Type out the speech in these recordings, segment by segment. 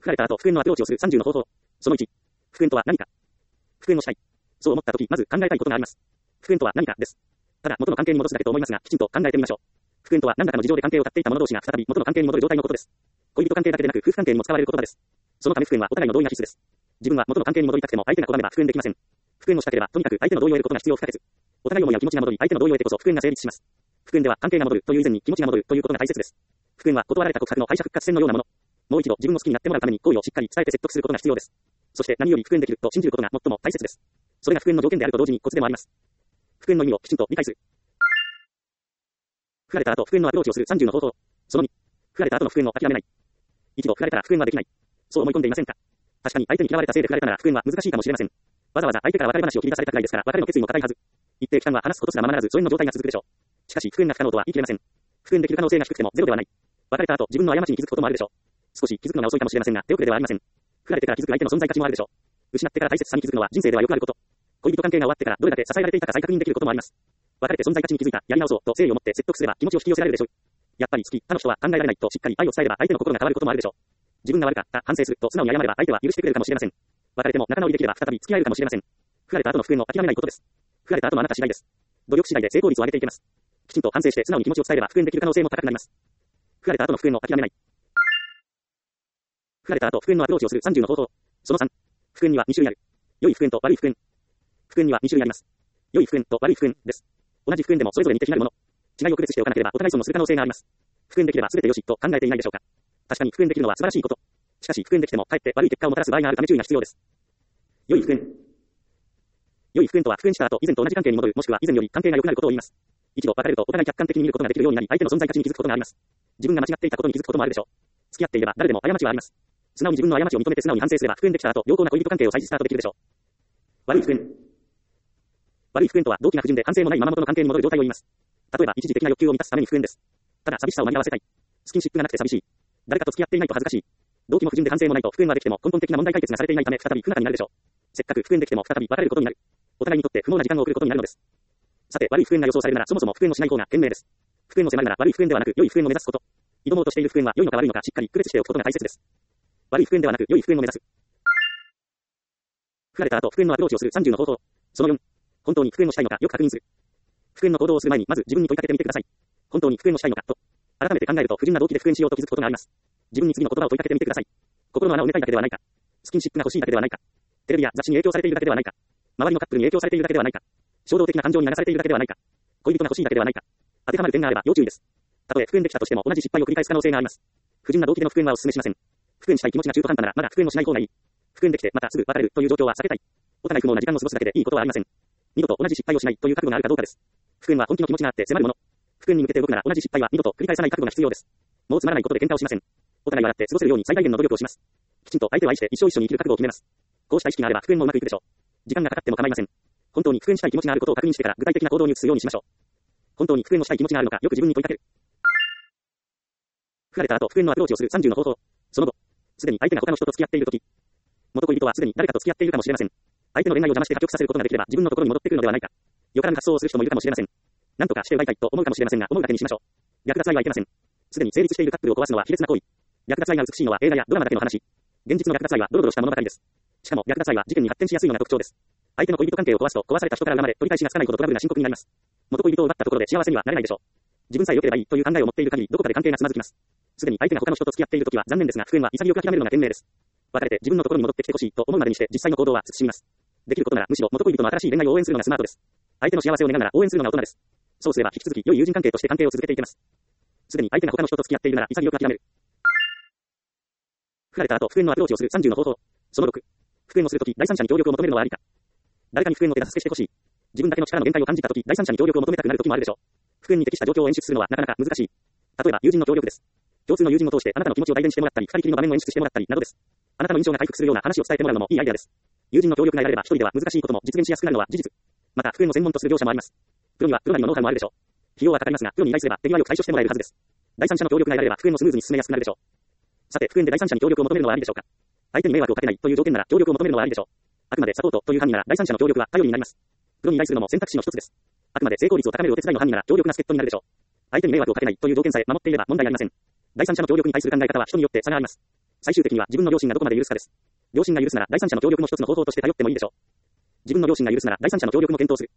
振られた後、復縁のアプローチをする30の方法。その1。復縁とは何か。復縁をしたい。そう思ったとき、まず考えたいことがあります。復縁とは何かです。ただ、元の関係に戻すだけと思いますが、きちんと考えてみましょう。復縁とは何らかの事情で関係を絶っていた者同士が再び元の関係に戻る状態のことです。恋人関係だけでなく、夫婦関係にも使われる言葉です。そのため復縁はお互いの同意が必須です。自分は元の関係に戻りたくても相手が拒めば復縁できません。復縁をしたければ、とにかく相手の同意を得ることが必要不可欠。お互い思いや気持ちが戻り、相手の同意を得てこそ復縁が成立します。復縁では関係が戻るという以前に気持ちが戻るということが大切です。復縁は断られた告白の敗者復活戦のようなもの。もう一度自分の好きになってもらうために好意をしっかり伝えて説得することが必要です。そして何より復縁できると信じることが最も大切です。それが復縁の条件であると同時にコツでもあります。復縁の意味をきちんと理解する。振られた後、復縁のアプローチをする30の方法。その2。振られた後の復縁を諦めない。一度振られたら復縁はできない。そう思い込んでいませんか？確かに相手に嫌われたせいで振られたなら復縁は難しいかもしれません。わざわざ相手から別れ話を切り出されたくらいですから、別れの決意も固いはず。一定期間は話すことすらままならず、疎遠の状態が続くでしょう。しかし、復縁が不可能とは言い切れません。復縁できる可能性が低くてもゼロではない。別れた後、自分の過ちに気づくこともあるでしょう。少し気づくのが遅いかもしれませんが、手遅れではありません。振られてから気づく相手の存在価値もあるでしょう。失ってから大切さに気づくのは人生ではよくあること。恋人関係が終わってからどれだけ支えられていたか再確認できることもあります。別れて存在価値に気づいた、やり直そうと誠意を持って説得すれば気持ちを引き寄せられるでしょう。やっぱり好き、他の人は考えられないとしっかり愛を伝えれば相手の心が変わることもあるでしょう。自分が悪かった、反省すると素直に謝れば相手は許してくれるかもしれません。別れても仲直りできれば再び付き合えるかもしれません。振られた後の復縁を諦めないことです。振られた後のあなた次第です。努力次第で成功率を上げていけます。きちんと反省して素直に気持ちを伝えれば復縁できる可能性も高くなります。振られた後の復縁を諦めない。振られた後、復縁のアプローチをする30の方法。その3。復縁には2種類ある。良い復縁と悪い復縁。復縁には2種類あります。良い復縁と悪い復縁です。同じ復縁でもそれぞれ似て非なるもの。違いを区別しておかなければお互い損をする可能性があります。復縁できれば全て良しと考えていないでしょうか。確かに復縁できるのは素晴らしいこと。しかし復縁できてもかえって悪い結果をもたらす場合があるため注意が必要です。良い復縁。良い復縁とは復縁した後以前と同じ関係に戻る、もしくは以前より関係が良くなることを言います。一度別れるとお互い客観的に見ることができるようになり、相手の存在価値に気づくことがあります。自分が間違っていたことに気づくこともあるでしょう。付き合っていれば誰でも過ちはあります。素直に自分の過ちを認めて素直に反省すれば復縁できた後、良好な恋人関係を再スタートできるでしょう。悪い復縁。悪い復縁とは動機が不純で反省もないまま元の関係に戻る状態を言います。例えば一時的な欲求を満たすために復縁です。ただ寂しさを紛らわせたい。スキンシップがなくて寂しい。誰かと付き合っていないと恥ずかしい。動機も不純で反省もないと復縁はできても根本的な問題解決がされていないため再び不仲になるでしょう。せっかく復縁できても再び別れることになる。お互いにとって不毛な時間を送ることになるのです。さて悪い復縁が予想されるならそもそも復縁をしない方が賢明です。復縁を迫るなら悪い復縁ではなく良い復縁を目指すこと。挑もうとしている復縁は良いのか悪いのかしっかり区別しておくことが大切です。悪い復縁ではなく良い復縁を目指す。振られた後復縁のアプローチをする30の方法。その4。本当に復縁をしたいのかよく確認する。復縁の行動をする前にまず自分に問いかけてみてください。本当に復縁をしたいのかと。改めて考えると不純な動機で復縁しようと気づくことがあります。自分に次の言葉を問いかけてみてください。心の穴を埋めたいだけではないか。スキンシップが欲しいだけではないか。テレビや雑誌に影響されているだけではないか。周りのカップルに影響されているだけではないか。衝動的な感情に流されているだけではないか。恋人が欲しいだけではないか。当てはまる点があれば要注意です。たとえ復縁できたとしても同じ失敗を繰り返す可能性があります。不純な動機での復縁はお勧めしません。復縁したい気持ちが中途半端ならまだ復縁をしない方がいい。復縁できてまたすぐ別れるという状況は避けたい。お互い不毛な時間を過ごすだけでいいことはありません。二度と同じ失敗をしないという覚悟があるかどうかです。復縁は本気の気持ちがあって迫るもの。復縁に向けて動くなら同じ失敗は二度と繰り返さない覚悟が必要です。もうつまらないことで喧嘩をしません。お互い笑って過ごせるように最大限の努力をします。きちんと相手を愛して一生一緒に生きる覚悟を決めます。こうした意識があれば復縁もうまくいくでしょう。時間がかかっても構いません。本当に復縁したい気持ちがあることを確認してから具体的な行動に移すようにしましょう。本当に復縁をしたい気持ちがあるのかよく自分に問いかける。振られた後復縁のアプローチをする30の方法。その後、すでに相手が他の人と付き合っているとき、元恋人はすでに誰かと付き合っているかもしれません。相手の恋愛を邪魔して破局させることができれば自分のところに戻ってくるのではないか。よからぬ発想をする人もいるかもしれません。なんとかして奪いたいと思うかもしれませんが、思うだけにしましょう。略奪愛はいけません。すでに成立しているカップルを壊すのは卑劣な行為。略奪愛が美しいのは映画やドラマだけの話。現実の略奪愛はドロドロした物語です。しかも略奪愛は事件に発展しやすいのが特徴です。相手の恋人関係を壊すと壊された人から恨まれ取り返しがつかないほどトラブルが深刻になります。元恋人を奪ったところで幸せにはなれないでしょう。自分さえ良ければいいという考えを持っている限りどこかで関係がつまずきます。すでに相手が他の人と付き合っているときは残念ですが復縁は潔く諦めるのが賢明です。別れて自分のところに戻ってきてほしいと思うまでにして実際の行動は慎みます。できることならむしろ元恋人の新しい恋愛を応援するのがスマートです。相手の幸せを願うなら応援するのが大人です。そうすれば引き続き良い友人関係として関係を続けていけます。すでに相手が他の人と付き合っているなら潔く諦める。振られた後復縁のアプローチをする30の方法。その6。復縁をするとき第三者に協力を求めるのはありか。誰かに復縁の手助けしてほしい。自分だけの力の限界を感じたとき第三者に協力を求めたくなるときもあるでしょう。復縁に適した状況を演出するのはなかなか難しい。例えば友人の協力です。共通の友人を通してあなたの気持ちを代弁してもらったり、二人きりの場面を演出してもらったりなどです。あなたの印象が回復するような話を伝えてもらうのもいいアイデアです。友人の協力が得られれば一人では難しいことも実現しやすくなるのは事実。また復縁を専門とする業者もあります。プロにはプロなりのノウハウもあるでしょう。費用はかかりますが、プロに依頼すれば手際よく対処してもらえるはずです。第三者の協力が得られれば復縁もスムーズに進めやすくなるでしょう。さて復縁で第三者に協力を求めるのはありでしょうか。相手に迷惑をかけないという条件なら協力を求めるのはありでしょう。あくまでサポートという範囲なら第三者の協力は頼りになります。プロに依頼するのも選択肢の一つです。あくまで成功率を高めるお手伝いの範囲なら強力な助っ人になるでしょう。相手に迷惑をかけないという条件さえ守っていれば問題ありません。第三者の協力に対する考え方は人によって差があります。 最終的には自分の良心がどこまで許すかです。良心が許すなら第三者の協力も一つの方法として頼ってもいいでしょう。自分の良心が許すなら第三者の協力も検討する。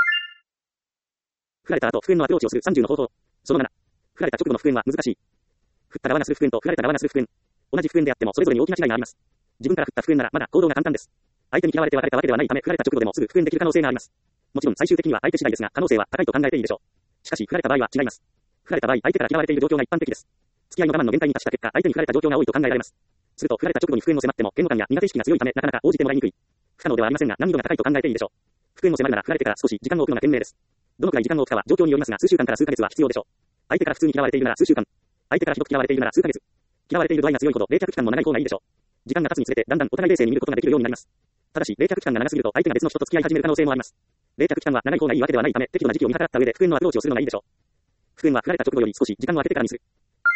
振られた後、復縁のアプローチをする30の方法。その7。振られた直後の復縁は難しい。振った側がする復縁と振られた側がする復縁。同じ復縁であってもそれぞれに大きな違いがあります。自分から振った復縁ならまだ行動が簡単です。相手に嫌われて別れたわけではないため、振られた直後でもすぐ復縁できる可能性があります。もちろん最終的には相手次第ですが、可能性は高いと考えていいでしょう。しかし、振られた場合は違います。振られた場合、相手から嫌われている状況が一般的です。付き合いの我慢の限界に達した結果、相手に振られた状況が多いと考えられます。すると、振られた直後に復縁を迫っても、嫌悪感や苦手意識が強いため、なかなか応じてもらいにくい。不可能ではありませんが、難易度が高いと考えていいでしょう。復縁を迫るなら振られてから少し時間を置くのが賢明です。どのくらい時間を置くかは状況によりますが、数週間から数ヶ月は必要でしょう。相手から普通に嫌われているなら数週間。相手からひどく嫌われているなら数ヶ月。嫌われている度合いが強いほど冷却期間も長い方がいいでしょう。時間が経つにつれてだんだんお互い冷静に見ることができるようになります。ただし、冷却期間が長すぎると相手が別の人と付き合い始める可能性もあります。冷却期間は長い方がいいわけではないため、適度な時期を見計らった上で復縁のアプローチをするのがいいでしょう。復縁は振られた直後より少し時間を空けてからにする。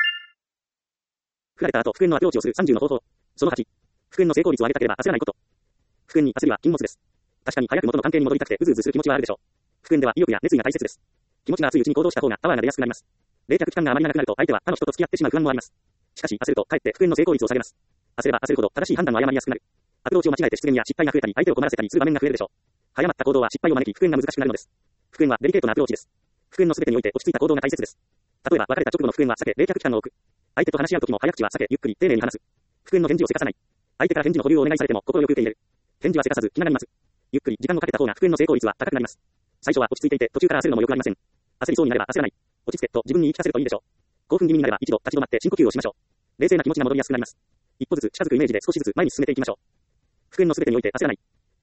振られた後、復縁のアプローチをする30の方法。その8。復縁の成功率を上げたければ焦らないこと。復縁に焦りは禁物です。確かに早く元の関係に戻りたくてうずうずする気持ちはあるでしょう。復縁では意欲や熱意が大切です。気持ちが熱いうちに行動した方がパワーが出やすくなります。冷却期間があまり長くなると相手は他の人と付き合ってしまう不安もあります。しかし焦るとかえって復縁の成功率を下げます。焦れば焦るほど正しい判断を誤りやすくなる。アプローチを間違えて失言や失敗が増えたり相手を困らせたりする場面が増えるでしょう。早まった行動は失敗を招き復縁が難しくなるのです。復縁はデリケートなアプローチです。復縁の全てにおいて落ち着いた行動が大切です。例えば別れた直後の復縁は避け冷却期間を置く。相手と話し合う時も早口は避けゆっくり丁寧に話す。復縁の返事をせかさない。相手から返事の保留をお願いされても心よく受け入れる。返事はせかさず気がなります。ゆっくり時間をかけた方が復縁の成功率は高くなります。最初は落ち着いていて途中から焦るのも良くありません。焦りそうになれば焦らない。落ち着けと自分に言い聞かせるといいでしょう。興奮気味になれば一度立ち止まって深呼吸をしましょう。冷静な気持ちが戻りやすくなります。一歩ずつ近づくイメージで少しずつ前に進めていきましょう。復縁の全てにおいて焦らない。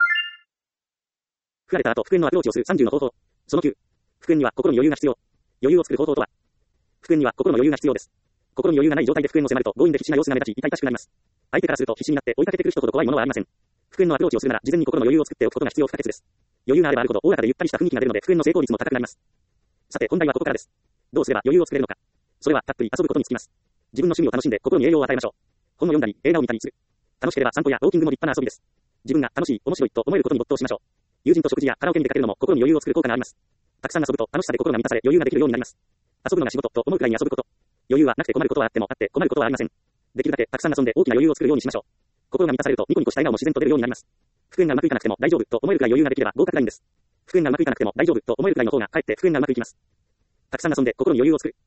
振られた後、復縁のアプローチをする30の方法。その9。復縁には心に余裕が必要。余裕を作る方法とは。復縁には心の余裕が必要です。心に余裕がない状態で復縁を迫ると強引で必死な様子が目立ち痛々しくなります。相手からすると必死になって追いかけてくる人ほど怖いものはありません。復縁のアプローチをするなら事前に心の余裕を作っておくことが必要不可欠です。余裕があればあるほどおおらかでゆったりした雰囲気が出るので復縁の成功率も高くなります。さて本題はここからです。どうすれば余裕を作れるのか。それはたっぷり遊ぶことにつきます。自分の趣味を楽しんで心に栄養を与えましょう。本を読んだり映画を見たりする。楽しければ散歩やウォーキングも立派な遊びです。自分が楽しい、面白いと思えることに没頭しましょう。友人と食事やカラオケに出かけるのも心に余裕を作る効果があります。たくさん遊ぶと楽しさで心が満たされ余裕ができるようになります。遊ぶのが仕事と思うくらいに遊ぶこと。余裕はなくて困ることはあってもあって困ることはありません。できるだけたくさん遊んで大きな余裕を作るようにしましょう。心が満たされるとニコニコした笑顔も自然と出るようになります。復縁がうまくいかなくても大丈夫と思えるくらい余裕ができれば合格ラインです。復縁がうまくいかなくても大丈夫と思えるくらいの方がかえって復縁がうまくいきます。たくさん遊んで心に余裕を作る。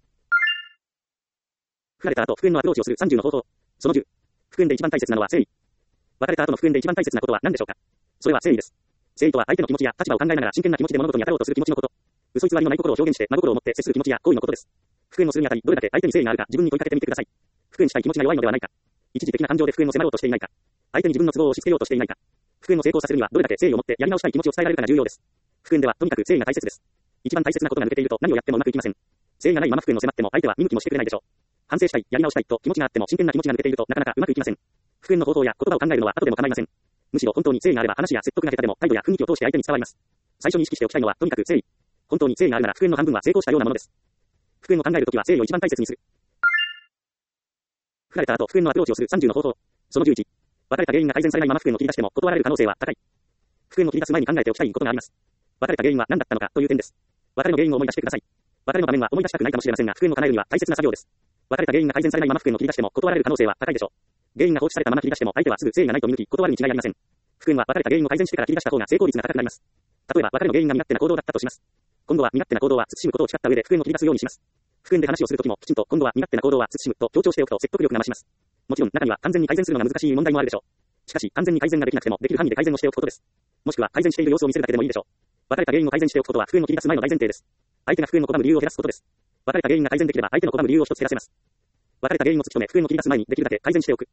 振られた後、復縁のアプローチをする30の方法。その10。復縁で一番大切なのは誠意。別れた後の復縁で一番大切なことは何でしょうか。それは誠意です。誠意とは相手の気持ちや立場を考えながら真剣な気持ちで物事に当たろうとする気持ちのこと。嘘偽りのない心を表現して真心を持って接する気持ちや行為のことです。復縁をするにあたりどれだけ相手に誠意があるか自分に問いかけてみてください。復縁したい気持ちが弱いのではないか。一時的な感情で復縁を迫ろうとしていないか。相手に自分の都合を押し付けようとしていないか。復縁を成功させるにはどれだけ誠意を持ってやり直したい気持ちを伝えられるかが重要です。復縁ではとにかく誠意が大切です。一番大切なことが抜けていると何をやってもうまくいきません。誠意がないまま復縁を迫っても相手は見向きもしてくれないでしょう。反省したい、やり直したいと気持ちがあっても真剣な気持ちが抜けているとなかなかうまくいきません。復縁の方法や言葉を考えるのは後でも構いません。むしろ本当に誠意があれば話や説得が下手でも態度や雰囲気を通して相手に伝わります。最初に意識しておきたいのはとにかく誠意。本当に誠意があるなら復縁の半分は成功したようなものです。復縁を考えるときは誠意を一番大切にする。振られた後、復縁のアプローチをする30の方法。その11。別れた原因が改善されないまま復縁を切り出しても断られる可能性は高い。復縁を切り出す前に考えておきたいことがあります。別れた原因は何だったのかという点です。別れの原因を思い出してください。別れの場面は思い出したくないかもしれませんが、復縁を叶えるには大切な作業です。別れた原因が改善されないまま復縁を切り出しても断られる可能性は高いでしょう。原因が放置されたまま切り出しても相手はすぐ誠意がないと見抜き断るに違いありません。復縁は別れた原因を改善してから切り出した方が成功率が高くなります。例えば別れの原因が身勝手な行動だったとします。今度は身勝手な行動は慎むことを誓った上で復縁を切り出すようにします。復縁で話をするときもきちんと今度は身勝手な行動は慎むと強調しておくと説得力が増します。もちろん中には完全に改善するのが難しい問題もあるでしょう。しかし完全に改善ができなくてもできる範囲で改善をしておくことです。もしくは改善している様子を見せるだけでもいいでしょう。別れた原因を改善しておくことは復縁を切り出す前の大前提です。相手が復縁を拒む理由を減らすことです。別れた原因が改善できれば相手の拒む理由を一つ減らせます。別れた原因を突き止め復縁を切り出す前にできるだけ改善しておく。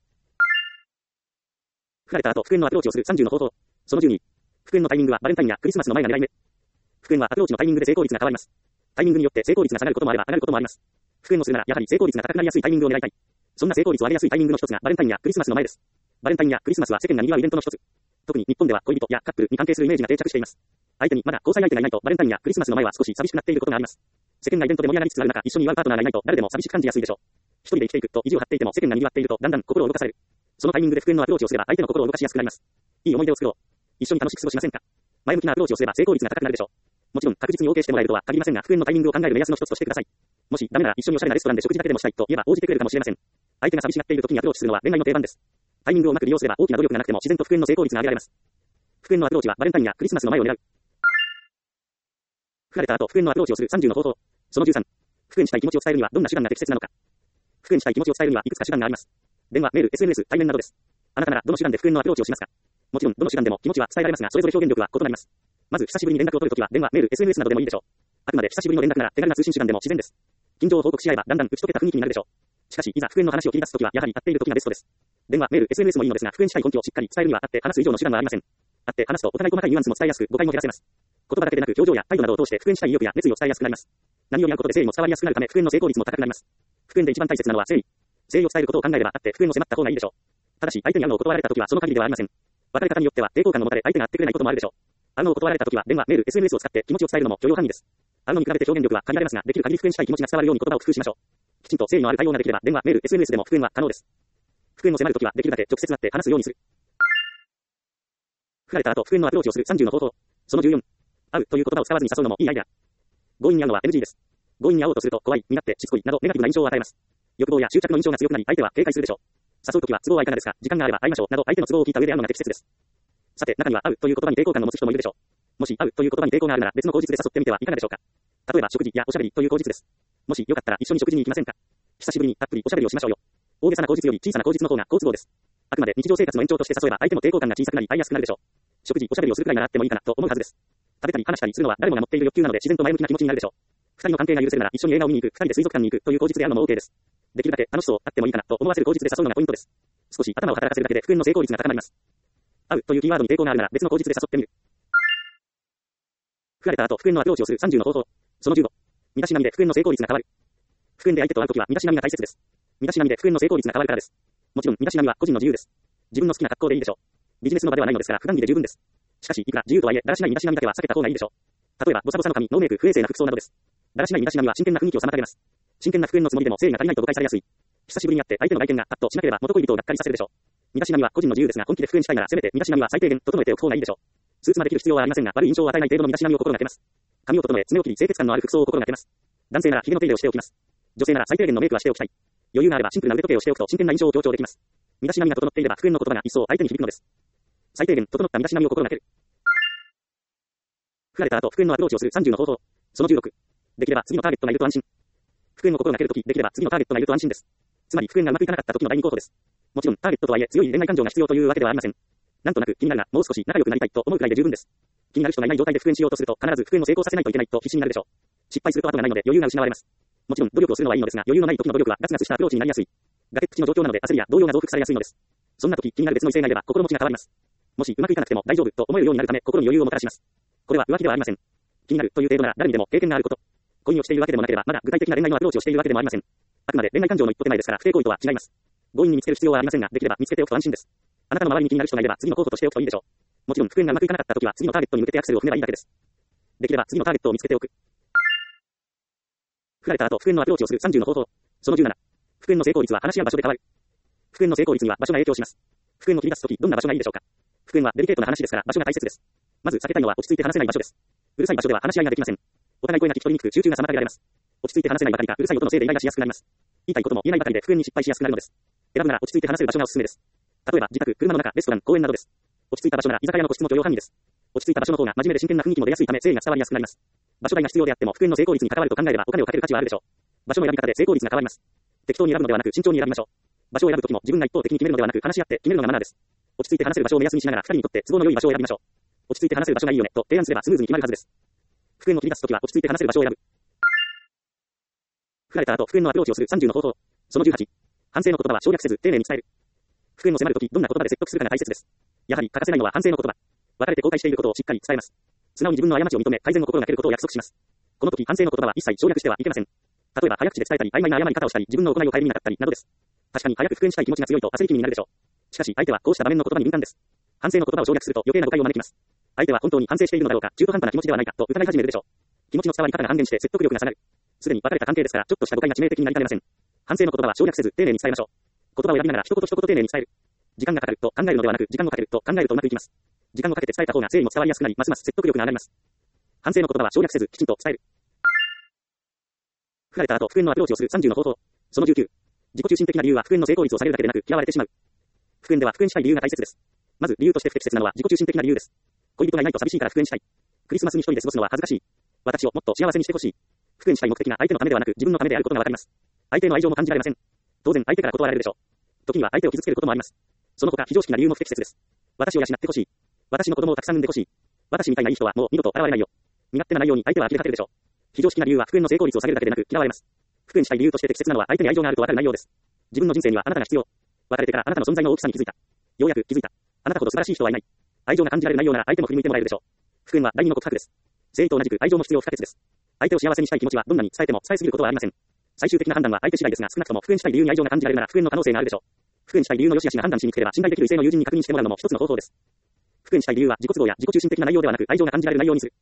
振られた後、復縁のアプローチをする30の方法。その12。復縁のタイミングはバレンタインやクリスマスの前が狙い目。復縁はアプローチのタイミングで成功率が変わります。タイミングによって成功率が下がることもあれば上がることもあります。復縁をするならやはり成功率が高くなりやすいタイミングを狙いたい。そんな成功率を上げやすいタイミングの一つがバレンタインやクリスマスの前です。バレンタインやクリスマスは世間が賑わうイベントの一つ。特に日本では恋人やカップルに関係するイメージが定着しています。相手にまだ交際相手がいないとバレンタインやクリスマスの前は少し寂しくなっていることがあります。世間がイベントで盛り上がりつつある中、一緒に祝うパートナーがいないと誰でも寂しく感じやすいでしょう。一人で生きていくと意地を張っていても世間が賑わっているとだんだん心を動かされる。そのタイミングで復縁のアプローチをすれば相手の心を動かしやすくなります。いい思い出を作ろう。一緒に楽しく過ごしませんか。前向きなアプローチをすれば成功率が高くなるでしょう。もちろん確実に OK してもらえるとは限りませんが、復縁のタイミングを考える目安の一つとしてください。もしダメなら一緒におしゃれなレストランで食事だけでもしたいと言えば応じてくれるかもしれません。 相手が寂しがっている時にアプローチするのは恋愛の定番です。タイミングをうまく利用すれば大きな努力がなくても自然と復縁の成功率が上げられます。復縁のアプローチはバレンタインやクリスマスの前を狙う。振られた後、復縁のアプローチをする30の方法。その13。復縁したい気持ちを伝えるにはどんな手段が適切なのか。復縁したい気持ちを伝えるにはいくつか手段があります。電話、メール、SNS、対面などです。あなたならどの手段で復縁のアプローチをしますか。もちろん、どの手段でも気持ちは伝えられますが、それぞれ表現力は異なります。まず、久しぶりに連絡を取るときは電話、メール、SNS などでもいいでしょう。あくまで久しぶりの連絡なら手軽な通信手段でも自然です。近況を報告し合えばだんだん打ち解けた雰囲気になるでしょう。しかし、いざ復縁の話を切り出すときはやはり会っているときがベストです。電話、メール、SNS もいいのですが、復縁したい根拠をしっかり伝えるには会って話す以上の手段はありません。会って話すとお互い細かいニュアンスも伝えやすく、誤解も減らせます。言葉だけでなく表情や態度などを通して復縁したい意欲や熱意を伝えやすくなります。何より会うことで誠意も伝わりやすくなるため復縁の成功率も高くなります。復縁で一番大切なのは誠意。誠意を伝えることを考えれば会って復縁を迫った方がいいでしょう。ただし、相手に会うのを断られたときはその限りではありません。別れ方によっては抵抗感を持たれ相手が会ってくれないこともあるでしょう。会うのを断られたときは電話、メール、SNS を使って気持ちを伝えるのも許容範囲です。会うのに比べて表現力は限られますが、できる限り復縁したい気持ちが伝わるように言葉を工夫しましょう。きちんと誠意のある対応ができれば電話、メール、SNS でも復縁は可能です。復縁を迫るときはできるだけ直接会って話すようにする。振られた後、復縁のアプローチをする30の方法。その14。会うという言葉を使わずに誘うのもいいアイデア。強引に会うのは NG です。強引に会おうとすると怖い、身勝手、しつこいなどネガティブな印象を与えます。欲望や執着の印象が強くなり相手は警戒するでしょう。誘うときは都合はいかがですか、時間があれば会いましょうなど相手の都合を聞いた上で会うのが適切です。さて、中には会うという言葉に抵抗感を持つ人もいるでしょう。もし会うという言葉に抵抗があるなら別の口実で誘ってみてはいかがでしょうか。例えば食事やおしゃべりという口実です。もしよかったら一緒に食事に行きませんか。久しぶりにたっぷりおしゃべりをしましょうよ。大げさな口実より小さな口実の方が好都合です。あくまで日常生活の延長として誘えば相手も抵抗感が小さくなり会いやすくなるでしょう。食事、おしゃべりをするくらいならあってもいいかなと思うはずです。食べたり話したりするのは誰もが持っている欲求なので自然と前向きな気持ちになるでしょう。二人の関係が許せるなら一緒に映画を見に行く、二人で水族館に行くという口実であるのも OK です。できるだけ楽しそう、あってもいいかなと思わせる口実で誘うのがポイントです。少し頭を働かせるだけで復縁の成功率が高まります。会うというキーワードに抵抗があるなら別の口実で誘ってみる。振られた後、復縁のアプローチをする30の方法。その15。身だしなみで復縁の成功率が変わる。復縁で相手と会うときは身だしなみが大切です。身だしなみで復縁の成功率が変わるからです。もちろん身だしなみは個人の自由です。自分の好きな格好でいいでしょう。ビジネスの場ではないのですから普段着で十分です。しかしいくら自由とはいえだらしない身だしなみだけは避けた方がいいでしょう。例えばボサボサの髪、ノーメイク、不衛生な服装などです。だらしない身だしなみは真剣な雰囲気を妨げます。真剣な復縁のつもりでも誠意が足りないと誤解されやすい。久しぶりに会って相手の外見がパッとしなければ元恋人をがっかりさせるでしょう。身だしなみは個人の自由ですが本気で復縁したいならせめて身だしなみは最低限整えておく方がいいでしょう。スーツまで着る必要はありませんが悪い印象を与えない程度の身だしなみを心がけます。髪を整え爪を切り清潔感のある服装を心がけます。男性なら髭の手入れをしておきます。女性なら最低限のメイクはしておきたい。余裕があればシンプルな腕時計をしておくと真剣な印象を強調できます。身だしなみが整っていれば復縁の言葉が一層相手に響くのです。最低限整った身だしなみを心がける。振られた後復縁のアプローチをする30の方法。その16。できれば次のターゲットがいると安心。復縁を心がけるとき、できれば次のターゲットがいると安心です。つまり復縁がうまくいかなかった時の第2候補です。もちろんターゲットとはいえ強い恋愛感情が必要というわけではありません。なんとなく気になるがもう少し仲良くなりたいと思うくらいで十分です。気になる人がいない状態で復縁しようとすると必ず復縁を成功させないといけないと必死になるでしょう。失敗すると後がないので余裕が失われます。もちろん努力をするのはいいのですが余裕のない時の努力はガツガツしたアプローチになりやすい。崖っぷちの状況なので焦りや動揺が増幅されやすいのです。そんな時気になる別の異性がいれば心持ちが変わります。もしうまくいかなくても大丈夫と思えるようになるため心に余裕をもたらします。これは浮気ではありません。気になるという程度なら誰にでも経験があること。恋をしているわけでもなければまだ具体的な恋愛のアプローチをしているわけでもありません。あくまで恋愛感情の一歩手前ですから不貞行為とは違います。強引に見つける必要はありませんができれば見つけておくと安心です。あなたの周りに気になる人がいれば次の候補としておくといいでしょう。もちろん復縁がうまくいかなかった時は次のターゲットに向けてアクセルを踏めばいいだけです。できれば次のターゲットを見つけておく。振られた後復縁のアプローチをする30の方法。その17。復縁の成功率は話し合う場所で変わる。復縁の成功率には場所が影響します。復縁を切り出すときどんな場所がいいでしょうか。復縁はデリケートな話ですから場所が大切です。まず避けたいのは落ち着いて話せない場所です。うるさい場所では話し合いができません。お互い声が聞き取りにくく集中が妨げられます。落ち着いて話せないばかりかうるさい音のせいでイライラしやすくなります。言いたいことも言えないばかりで復縁に失敗しやすくなるのです。選ぶなら落ち着いて話せる場所がおすすめです。例えば自宅、車の中、レストラン、公園などです。落ち着いた場所なら居酒屋の個室も許容範囲です。落ち着いた場所の方が真面目で真剣な雰囲気も出やすいため誠意が伝わりやすくなります。場所代が必要であっても復縁の成功率に関わると考えればお金をかける価値はあるでしょう。場所の選び方で成功率が変わります。適当に選ぶのではなく慎重に選びましょう。場所を選ぶときも自分が一方的に決めるのではなく話し合って決めるのがマナーです。落ち着いて話せる場所を目安にしながら二人にとって都合の良い場所を選びましょう。落ち着いて話せる場所がいいよねと提案すればスムーズに決まるはずです。復縁を切り出すときは落ち着いて話せる場所を選ぶ。振られた後復縁のアプローチをする30の方法。その18。反省の言葉は省略せず丁寧に伝える。復縁を迫るときどんな言葉で説得するかが大切です。やはり欠かせないのは反省の言葉。別れて後悔していることをしっかり伝えます。素直に自分の過ちを認め改善を心がけることを約束します。この時反省の言葉は一切省略してはいけません。例えば早口で伝えたり曖昧な謝り方をしたり自分の行いを顧みなかったりなどです。確かに早く復縁したい気持ちが強いと焦り気味になるでしょう。しかし相手はこうした場面の言葉に敏感です。反省の言葉を省略すると余計な誤解を招きます。相手は本当に反省しているのだろうか、中途半端な気持ちではないかと疑い始めるでしょう。気持ちの伝わり方が半減して説得力が下がる。すでに別れた関係ですからちょっとした誤解が致命的になりかねません。反省の言葉は省略せず丁寧に伝えましょう。言葉を選びながら一言一言丁寧に伝える。時間がかかると考えるのではなく時間をかけると考えるとうまくいきます。時間をかけて伝えた方が誠意も伝わりやすくなりますます説得力が上がります。反省の言葉は省略せずきちんと伝える。振られた後復縁のアプローチをする30の方法。その19。 自己中心的な理由は復縁の成功率を下げるだけでなく嫌われてしまう。復縁では復縁したい理由が大切です。まず理由として不適切なのは自己中心的な理由です。恋人がいないと寂しいから復縁したい。クリスマスに一人で過ごすのは恥ずかしい。私をもっと幸せにしてほしい。復縁したい目的が相手のためではなく自分のためであることがわかります。相手の愛情も感じられません。当然相手から断られるでしょう。時には相手を傷つけることもあります。その他非常識な理由も不適切です。私を養ってほしい。私の子供をたくさん産んでほしい。私みたいないい人はもう二度と現れないよ。身勝手な内容に相手は呆れかけるでしょう。非常識な理由は復縁の成功率を下げるだけでなく嫌われます。復縁したい理由として適切なのは相手に愛情があるとわかる内容です。自分の人生にはあなたが必要。別れてからあなたの存在の大きさに気づいた。ようやく気づいた。あなたほど素晴らしい人はいない。愛情が感じられる内容なら相手も振り向いてもらえるでしょう。復縁は第二の告白です。誠意と同じく愛情も必要不可欠です。相手を幸せにしたい気持ちはどんなに伝えても伝えすぎることはありません。最終的な判断は相手次第ですが、少なくとも復縁したい理由に愛情が感じられるなら復縁の可能性があるでしょう。復縁したい理由の良し悪しが判断しにくければ信頼できる異性の友人に確認してもらうのも一つの方法です。復縁したい理由は自己都合や自己中心的な内容ではなく愛情が感じられる内容にする。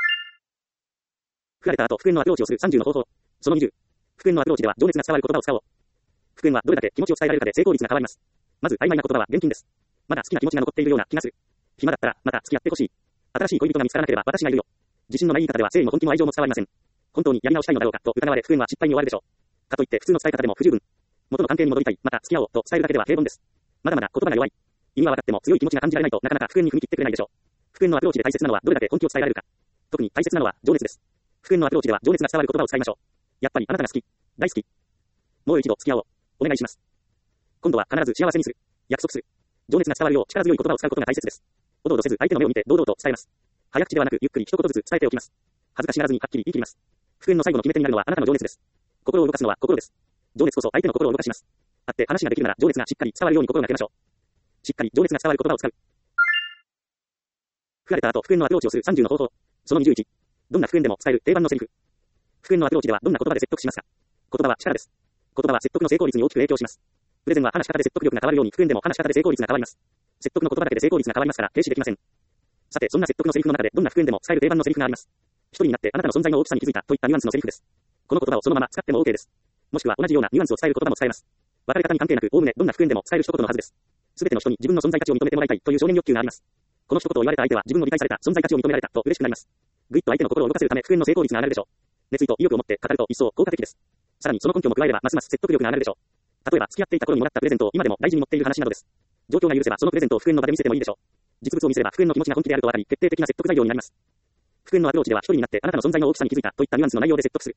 振られた後復縁のアプローチをする30の方法。その20。復縁のアプローチでは情熱が伝わる言葉を使おう。復縁はどれだけ気持ちを伝えられるかで成功率が変わります。まず曖昧な言葉は厳禁です。まだ好きな気持ちが残っているような気がする。暇だったらまた付き合ってほしい。新しい恋人が見つからなければ私がいるよ。自信のない言い方では誠意も本気も愛情も伝わりません。本当にやり直したいのだろうかと疑われ復縁は失敗に終わるでしょう。かといって普通の伝え方でも不十分。元の関係に戻りたい、また付き合おうと伝えるだけでは平凡です。まだまだ言葉が弱い。意味は分かっても強い気持ちが感じられないとなかなか復縁に踏み切ってくれないでしょう。復縁のアプローチで大切なのはどれだけ本気を伝えられるか。特に大切なのは情熱です。復縁のアプローチでは情熱が伝わる言葉を使いましょう。やっぱりあなたが好き、大好き。もう一度付き合おう。お願いします。今度は必ず幸せにする。約束する。情熱が伝わるよう力強い言葉を使うことが大切です。おどおどせず相手の目を見て堂々と伝えます。早口ではなくゆっくり一言ずつ伝えておきます。恥ずかしがらずにはっきり言い切ります。復縁の最後の決め手になるのはあなたの情熱です。心を動かすのは心です。情熱こそ相手の心を動かします。会って話ができるなら情熱がしっかり伝わるように心がけましょう。しっかり情熱が伝わる言葉を使う。振られた後復縁のアプローチをする30の方法。その21。どんな復縁でも伝える定番のセリフ。復縁のアプローチではどんな言葉で説得しますか。言葉は力です。言葉は説得の成功率に大きく影響します。プレゼンは話し方で説得力が変わるように復縁でも話し方で成功率が変わります。説得の言葉だけで成功率が変わりますから停止できません。さてそんな説得のセリフの中でどんな復縁でも伝える定番のセリフがあります。一人になってあなたの存在の大きさに気づいたといったニュアンスのセリフです。この言葉をそのまま使っても OK です。もしくは同じようなニュアンスを伝える言葉も使えます。別れ方に関係なく、おおむねどんな復縁でも使える一言のはずです。すべての人に自分の存在価値を認めてもらいたいという少年欲求があります。この一言を言われた相手は自分の理解された存在価値を認められたと嬉しくなります。ぐいっと相手の心を動かせるため復縁の成功率が上がるでしょう。熱意と意欲を持って語ると一層効果的です。さらにその根拠も加えればますます説得力が上がるでしょう。例えば付き合っていた頃にもらったプレゼントを今でも大事に持っている話などです。状況が許せばそのプレゼントを復縁の場で見せてもいいでしょう。実物を見せれば復縁の気持ちが本気であると分かり決定的な説得材料になります。復縁のアプローチでは一人になってあなたの存在の大きさに気づいたといったニュアンスの内容で説得する。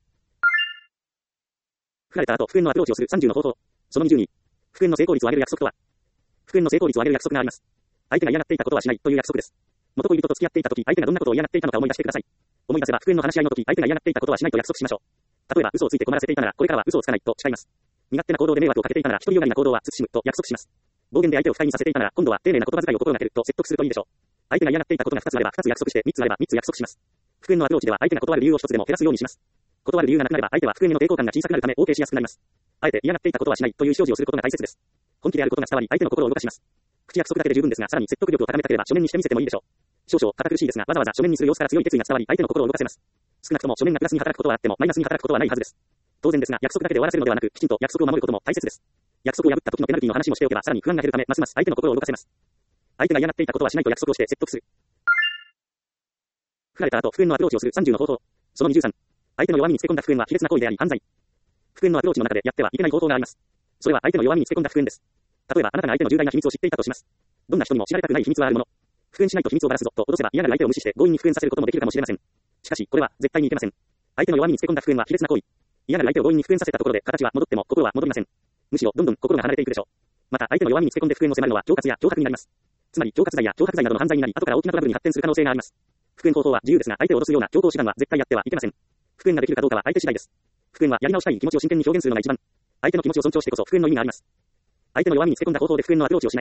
振られた後復縁のアプローチをする30の方法。その22。復縁の成功率を上げる約束とは。復縁の成功率を上げる約束があります。相手が嫌がっていたことはしないという約束です。元恋人と付き合っていた時相手がどんなことを嫌がっていたのか思い出してください。思い出せば復縁の話し合いの時相手が嫌がっていたことはしないと約束しましょう。例えば嘘をついて困らせていたならこれからは嘘をつかないと誓います。身勝手な行動で迷惑をかけていたなら独りよがりな行動は慎むと約束します。暴言で相手を不快にさせていたなら今度は丁寧な言葉遣いを心がけると説得するといいでしょう。相手が嫌がっていたことが2つあれば2つ約束して3つあれば3つ約束します。復縁のアプローチでは相手が断る理由を1つでも減らすようにします。断る理由がなくなれば相手は復縁への抵抗感が小さくなるため OK しやすくなります。あえて嫌がっていたことはしないという意思表示をすることが大切です。本気であることが伝わり相手の心を動かします。口約束だけで十分ですがさらに説得力を高めたければ書面にしてみせてもいいでしょう。少々堅苦しいですがわざわざ書面にする様子から強い決意が伝わり相手の心を動かせます。少なくとも書面がプラスに働くことはあってもマイナスに働くことはないはずです。当然ですが約束だけで終わらせるのではなくきちんと約束を守ることも大切です。約束を破った時のペナルティの話もしておけばさらに不安が減るためますます相手の心を動かせます。相手が嫌がっていたことはしないと約束をして説得する。振られた後復縁のアプローチをする30の方法。その23。相手の弱みにつけ込んだ復縁は卑劣な行為であり犯罪。復縁のアプローチの中でやってはいけない方法があります。それは相手の弱みにつけ込んだ復縁です。例えばあなたが相手の重大な秘密を知っていたとします。どんな人にも知られたくない秘密はあるもの。復縁しないと秘密をばらすぞと脅せば嫌なる相手を無視して強引に復縁させることもできるかもしれません。しかしこれは絶対にいけません。相手の弱みにつけ込んだ復縁は卑劣な行為。嫌なる相手を強引に復縁させたところで形は戻っても心は戻りません。むしろどんどん心が離れていくでしょう。また相手の弱みにつけ込んで復縁を迫るのは恐喝や脅迫になります。つまり恐喝罪や脅迫罪などの犯罪になり後から大きなトラブルに発展する可能性があります。復縁方法は自由ですが相手を脅すような強盗手段は絶対やってはいけません。復縁ができるかどうかは相手次第です。復縁はやり直したい気持ちを真剣に表現するのが一番。相手の気持ちを尊重してこそ復縁の意味があります。相手の弱みにつけ込んだ方法で復縁のアプローチをしない。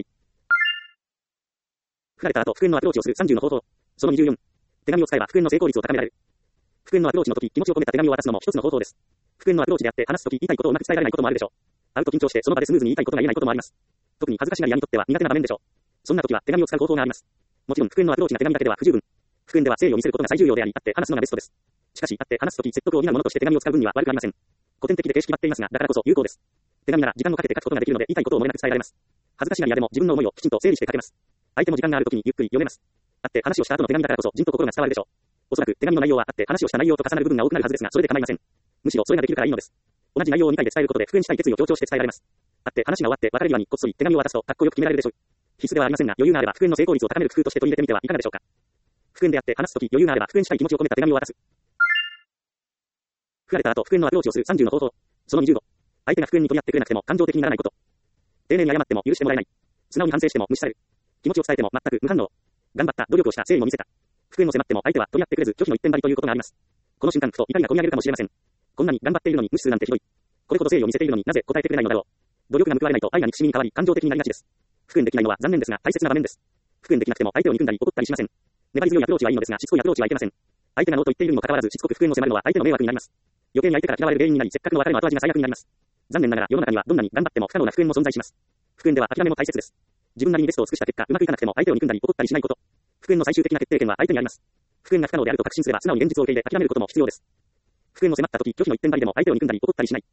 振られた後復縁のアプローチをする30の方法。その24。手紙を使えば復縁の成功率を高められる。復縁のアプローチの時気持ちを込めた手紙を渡すのも一つの方法です。復縁のアプローチであって話す時言いたいことをうまく伝えられないこともあるでしょう。会うと緊張してその場でスムーズに言いたいことが言えないこともあります。特に恥ずかしがり屋にとっては苦手な場面でしょう。そんな時は手紙を使う方法があります。もちろん復縁のアプローチが手紙だけでは不十分。復縁では誠意を見せることが最重要であり、会って話すのがベストです。しかし、会って話すとき説得を担うものとして手紙を使う分には悪くありません。古典的で形式決まっていますが、だからこそ有効です。手紙なら時間をかけて書くことができるので、言いたいことを漏れなく伝えられます。恥ずかしがり屋でも自分の思いをきちんと整理して書けます。相手も時間があるときにゆっくり読めます。会って話をした後の手紙だからこそ、じんと心が伝わるでしょう。おそらく手紙の内容は会って話をした内容と重なる部分が多くなるはずですが、それで構いません。むしろそれができるからいいのです。 同じ内容を2回で伝えることで復縁したい決意を強調して伝えられます。あって話が終わって別れ際にこっそり手紙を渡すとかっこよく決められるでしょう。必須ではありませんが、余裕があれば復縁の成功率を高める工夫として取り入れてみてはいかがでしょうか。復縁であって話すとき余裕があれば復縁したい気持ちを込めた手紙を渡す。振られた後復縁のアプローチをする30の方法。その25。相手が復縁に取り合ってくれなくても感情的にならないこと。丁寧に謝っても許してもらえない。素直に反省しても無視される。気持ちを伝えても全く無反応。頑張った、努力をした、誠意も見せた。復縁を迫っても相手は取り合ってくれず拒否の一点張りということがあります。この瞬間ふと怒りが込み上げるかもしれません。こんなに頑張っているのに無視するなんてひどい。これほど誠意を見せているのになぜ答えてくれないのだろう。努力が報われないと愛が憎しみに変わり感情的になりがちです。復縁できないのは残念ですが大切な場面です。復縁できなくても相手を憎んだり怒ったりしません。粘り強いアプローチはいいのですがしつこいアプローチはいけません。相手がノーと言っているにもかかわらずしつこく復縁を迫るのは相手の迷惑になります。余計に相手から嫌われる原因になりせっかくの別れの後味が最悪になります。残念ながら世の中にはどんなに頑張っても不可能な復縁も存在します。復縁では諦めも大切です。自分なりにベストを尽くした結果うまくいかなくても相手を憎んだり怒ったりしないこと。復縁の最終的な決定権は相手にあります。復縁が不可能であると確信すれば素直に現実を受け入れ諦めることも必要です。復縁を迫った時拒否の一点張りでも相手を憎んだり怒ったりしない。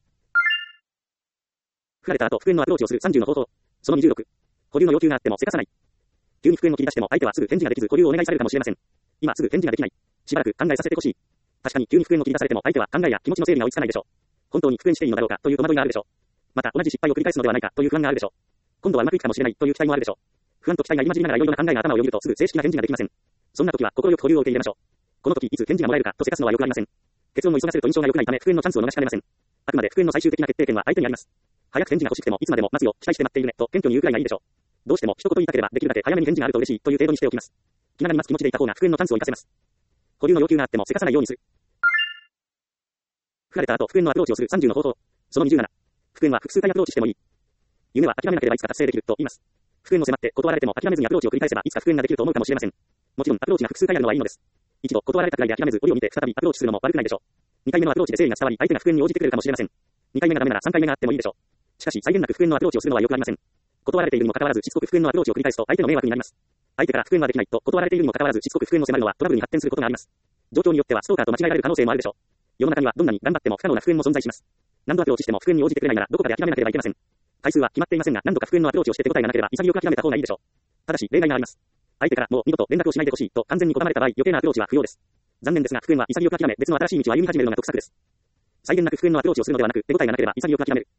振られた後復縁のアプローチをする30の方法。その26。保留の要求があってもせかさない。急に復縁を切り出しても相手はすぐ返事ができず保留をお願いされるかもしれません。今すぐ返事ができない。しばらく考えさせてほしい。確かに急に復縁を切り出されても相手は考えや気持ちの整理が追いつかないでしょう。本当に復縁していいのだろうかという戸惑いがあるでしょう。また同じ失敗を繰り返すのではないかという不安があるでしょう。今度はうまくいくかもしれないという期待もあるでしょう。不安と期待が入り混じりながらいろいろな考えが頭をよぎるとすぐ正式な返事ができません。そんな時は心よく保留を受け入れましょう。この時いつ返事がもらえるかとせかすのは良くありません。結論を急がせると印象が良くないため復縁のチャンスを逃しかねません。あくまで復縁の最終的な決定権は相手にあります。早く返事が欲しくてもいつまでも待つよ、期待して待っているねと謙虚に言うくらいがいいでしょう。どうしても一言言いたければできるだけ早めに返事があると嬉しいという程度にしておきます。気長に待つ気持ちでいた方が復縁のチャンスを生かせます。保留の要求があってもせかさないようにする。振られた後復縁のアプローチをする30の方法。その27。復縁は複数回アプローチしてもいい。夢は諦めなければいつか達成できると言います。復縁を迫って断られても諦めずにアプローチを繰り返せばいつか復縁ができると思うかもしれません。もちろんアプローチが複数回あるのはいいのです。一度断られたくらいで諦めず折を見て再びアプローチするのも悪くないでしょう。2回目のアプローチで誠意が伝わり相手が復縁に応じてくれるかもしれません。2回目がダメなら3回目があってもいいでしょう。しかし際限なく復縁のアプローチをするのはよくありません。断られているにもかかわらずしつこく復縁のアプローチを繰り返すと相手の迷惑になります。相手から復縁はできないと断られているにもかかわらずしつこく復縁を迫るのはトラブルに発展することがあります。状況によってはストーカーと間違えられる可能性もあるでしょう。世の中にはどんなに頑張っても不可能な復縁も存在します。何度アプローチしても復縁に応じてくれないならどこかで諦めなければいけません。回数は決まっていませんが何度か復縁のアプローチをして手応えがなければ潔く諦めた方がいいでしょう。ただし例外があります。相手からもう二度と連絡をしないでほしいと完全に拒まれた場合余計なアプローチは不要です。残念ですが復縁は潔く諦め別の新しい道を歩み始めるのが得策です。際限なく復縁のアプローチをするのではなく手応えがなければ潔く諦める。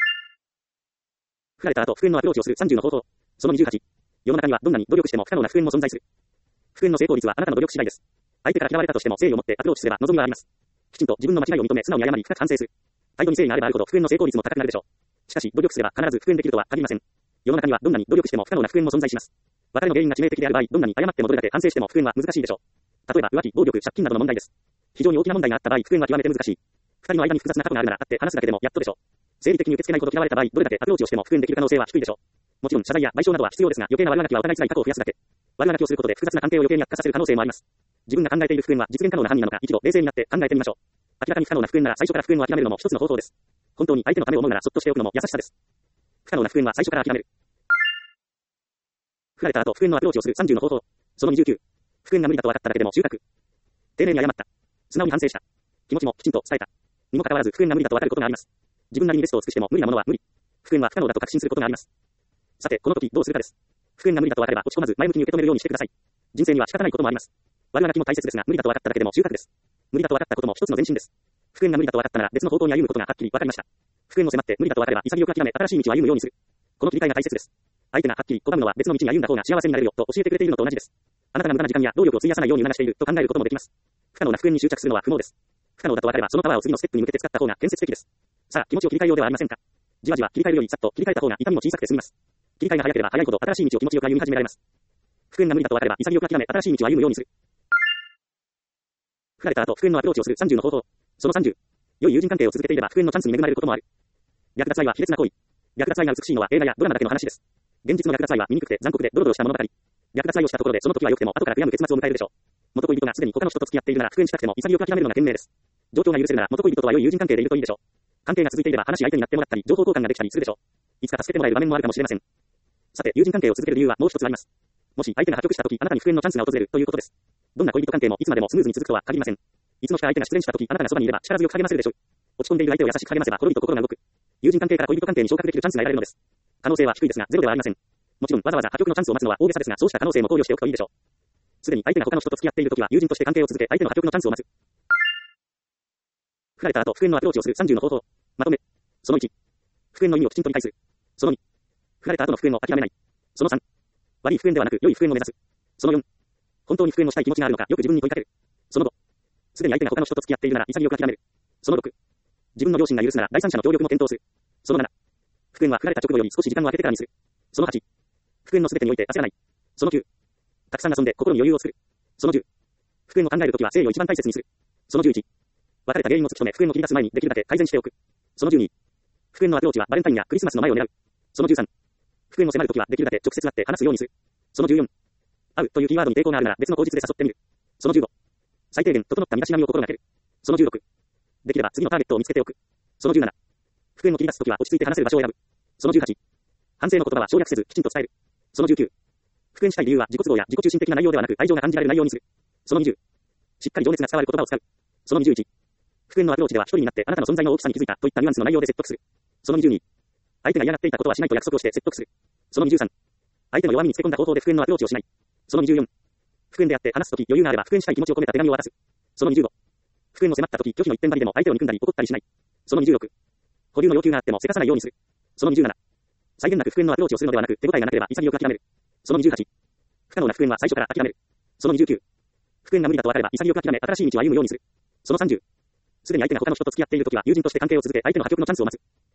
振られた後復縁のアプローチをする30の方法。その28。世の中にはどんなに努力しても不可能な復縁も存在する。復縁の成功率はあなたの努力次第です。相手から嫌われたとしても誠意を持ってアプローチすれば望みがあります。きちんと自分の間違いを認め素直に謝り深く反省する。態度に誠意があればあるほど復縁の成功率も高くなるでしょう。しかし努力すれば必ず復縁できるとは限りません。世の中にはどんなに努力しても不可能な復縁も存在します。別れの原因が致命的である場合、どんなに謝ってもどれだけ反省しても復縁は難しいでしょう。例えば浮気、暴力、借金などの問題です。非常に大きな問題があった場合、復縁は極めて難しい。二人の間に複雑な過去があるなら会って話すだけでもやっとでしょう。生理的に受け付けないほど嫌われた場合、どれだけアプローチをしても復縁できる可能性は低いでしょう。もちろん謝罪や賠償などは必要ですが、余計な悪あがきはお互い辛い過去を増やすだけ。悪あがきをすることで複雑な関係を余計に悪化させる可能性もあります。自分が考えている復縁は実現可能な範囲なのか一度冷静になって考えてみましょう。明らかに不可能な復縁なら最初から復縁を諦めるのも一つの方法です。本当に相手のためを思うならそっとしておくのも優しさです。不可能な復縁は最初から諦める。振られた後復縁のアプローチをする30の方法。その29。復縁が無理だと分かっただけでも収穫。丁寧に謝った。素直に反省した。気持ちもきちんと伝えた。にもかかわらず復縁が無理だと分かることがあります。自分なりにベストを尽くしても無理なものは無理。復縁は不可能だと確信することがあります。さて、この時どうするかです。復縁が無理だと分かれば落ち込まず前向きに受け止めるようにしてください。人生には仕方ないこともあります。悪あがきも大切ですが、無理だと分かっただけでも収穫です。無理だと分かったことも一つの前進です。復縁が無理だと分かったなら別の方向に歩むことがはっきり分かりました。復縁を迫って無理だと分かれば潔く諦め新しい道を歩むようにする。この切り替えが大切です。相手がはっきり拒むのは別の道に歩んだ方が幸せになれるよと教えてくれているのと同じです。あなたが無駄な時間や労力を費やさないように促していると考えることもできます。不可能な復縁に執着するのは不毛です。不可能だと分かればそのパワーを次のステップに向けて使った方が建設的です。さあ気持ちを切り替えようではありませんか。じわじわ切り替えるよりさっと切り替えた方が痛みも小さくて済みます。切り替えが早ければ早いほど新しい道を気持ちよく歩み始められます。復縁が無理だと分かれば潔く諦め新しい道を歩むようにする。振られた後復縁のアプローチをする30の方法。その30。良い友人関係を続けていれば復縁のチャンスに恵まれることもある。略奪愛は卑劣な行為。略奪愛が美しいのは映画やドラマだけの話です。現実の略奪愛は醜くて残酷でドロドロした物語。略奪愛をしたところでその時は良くても後から悔やむ結末を迎えるでしょう。元恋人がすでに他の人と付き合っているなら復縁したくても潔く諦めるのが賢明です。状況が許せるなら元恋人とは良い友人関係でいるといいでしょう。関係が続いていれば話し相手になってもらったり情報交換ができたりするでしょう。いつか助けてもらえる場面もあるかもしれません。さて友人関係を続ける理由はもう一つあります。もし相手が破局した時あなたに復縁のチャンスが訪れるということです。どんな恋人関係もいつまでもスムーズに続くとは限りません。いつの日か相手が失恋した時あなたがそばにいれば力強く励ませるでしょう。落ち込んでいる相手を優しく励ませばほろりと心が動く。友人関係から恋人関係に昇格できるチャンスが得られるのです。可能性は低いですがゼロではありません。もちろんわざわざ破局のチャンスを待つのは大げさですがそうした可能性も考慮しておくといいでしょう。すでに相手が他の人と付き合っている時は友人として関係を続け相手の破局のチャンスを待つ。振られた後復縁のアプローチをする30の方法。 まとめ。その1。復縁の意味をきちんと理解する。その2。振られた後の復縁を諦めない。その3。悪い復縁ではなく良い復縁を目指す。その4。本当に復縁をしたい気持ちがあるのかよく自分に問いかける。その5。すでに相手が他の人と付き合っているなら潔く諦める。その6。自分の両親が許すなら第三者の協力も検討する。その7。復縁は振られた直後より少し時間を空けてからにする。その8。復縁のすべてにおいて焦らない。その9。たくさん遊んで心に余裕を作る。その10。復縁を考えるときは誠意を一番大切にする。その11。別れた原因を突き止め復縁を切り出す前にできるだけ改善しておく。その12。復縁のアプローチはバレンタインやクリスマスの前を狙う。その13。復縁を迫るときはできるだけ直接会って話すようにする。その14。会うというキーワードに抵抗があるなら別の口実で誘ってみる。その15。最低限整った身だしなみを心がける。その16。できれば次のターゲットを見つけておく。その17。復縁を切り出すときは落ち着いて話せる場所を選ぶ。その18。反省の言葉は省略せずきちんと伝える。その19。復縁したい理由は自己都合や自己中心的な内容ではなく愛情が感じられる内容にする。その20。しっかり情熱が伝わる言葉を使う。その21。復縁のアプローチでは一人になってあなたの存在の大きさに気づいたといったニュアンスの内容で説得する。その22。相手が嫌がっていたことはしないと約束をして説得する。その23。相手の弱みにつけ込んだ方法で復縁のアプローチをしない。その24。復縁であって話すとき余裕があれば復縁したい気持ちを込めた手紙を渡す。その25。復縁を迫ったとき拒否の一点張りでも相手を憎んだり怒ったりしない。その26。保留の要求があってもせかさないようにする。その27。際限なく復縁のアプローチをするのではなく手応えがなければ潔く諦める。その28。不可能な復縁は最初から諦める。その29。復縁が無理だと分かれば潔く諦め新しい道を歩むようにする。その30。すでに相手が他の人と付き合っているときは友人として関係を続け相手の破局のチャンスを待つ。